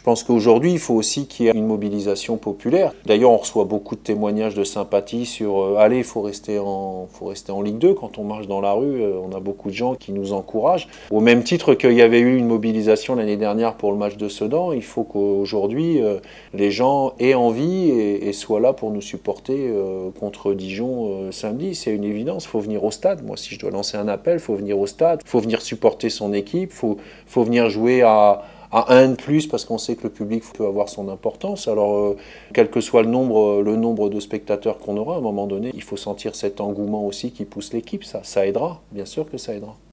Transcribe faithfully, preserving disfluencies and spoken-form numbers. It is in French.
pense qu'aujourd'hui, il faut aussi qu'il y ait une mobilisation populaire. D'ailleurs, on reçoit beaucoup de témoignages de sympathie sur euh, « Allez, il faut rester en, faut rester en Ligue deux ». Quand on marche dans la rue, euh, on a beaucoup de gens qui nous encouragent. Au même titre qu'il y avait eu une mobilisation l'année dernière pour le match de Sedan, il faut qu'aujourd'hui, euh, les gens aient envie et, et soient là pour nous supporter euh, contre Dijon euh, samedi. C'est une évidence, il faut venir au stade. Moi, si je dois lancer un appel, il faut venir au stade, il faut venir supporter son équipe, il faut, faut venir jouer à... à un de plus parce qu'on sait que le public peut avoir son importance. Alors, euh, quel que soit le nombre, le nombre de spectateurs qu'on aura, à un moment donné, il faut sentir cet engouement aussi qui pousse l'équipe. Ça, ça aidera, bien sûr que ça aidera.